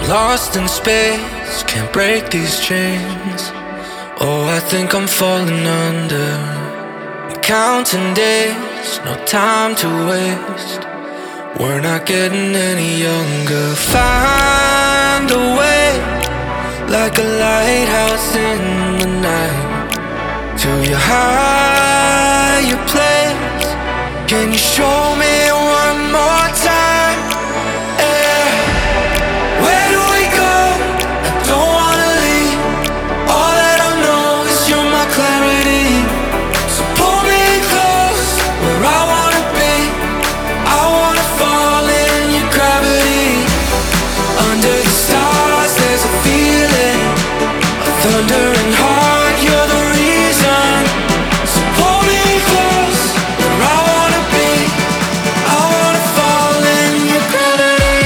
Lost in space, can't break these chains. Oh, I think I'm falling under. Counting days, no time to waste. We're not getting any younger. Find a way, like a lighthouse in the night, to your higher place. Can you show me one more time? Yeah. Where do we go? I don't wanna leave. All that I know is you're my clarity. So pull me close, where I wanna be. I wanna fall in your gravity. Under the stars there's a feeling, a thundering heart, you're the reason. So pull me close, where I wanna be. I wanna fall in your gravity.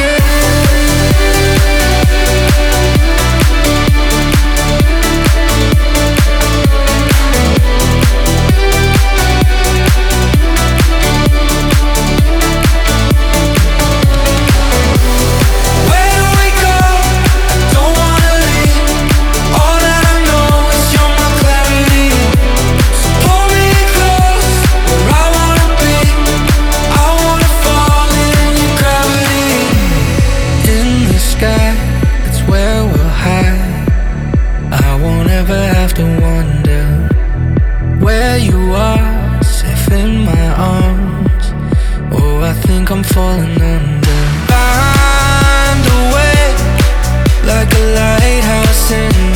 Where do we go? I don't wanna leave. All that I know is you're my clarity. So pull me close, where I wanna be. I wanna fall in your gravity. In the sky, that's where we'll hide. I won't ever have to wonder where you are, safe in my arms. Oh, I think I'm falling under. Find a way, like a lighthouse in